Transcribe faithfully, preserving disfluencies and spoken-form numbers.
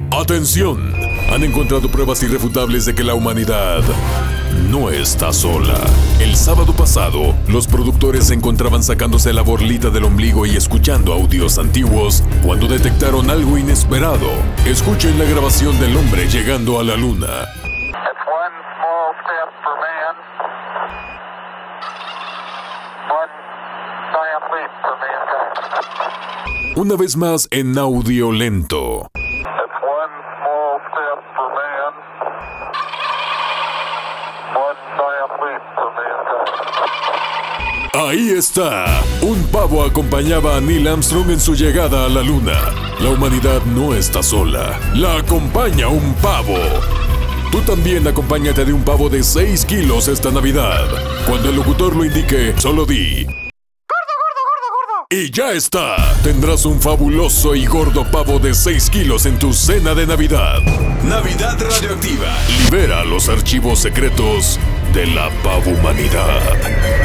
¡Atención! Han encontrado pruebas irrefutables de que la humanidad no está sola. El sábado pasado, los productores se encontraban sacándose la borlita del ombligo y escuchando audios antiguos cuando detectaron algo inesperado. Escuchen la grabación del hombre llegando a la luna. It's one small step for man, one giant leap for mankind. Una vez más en audio lento. It's one small step for man, one giant leap for mankind. Ahí está. Un pavo acompañaba a Neil Armstrong en su llegada a la luna. La humanidad no está sola. La acompaña un pavo. Tú también acompáñate de un pavo de seis kilos esta Navidad. Cuando el locutor lo indique, solo di: ¡Gordo, gordo, gordo, gordo! Y ya está. Tendrás un fabuloso y gordo pavo de seis kilos en tu cena de Navidad. Navidad Radioactiva. Libera los archivos secretos de la pavohumanidad.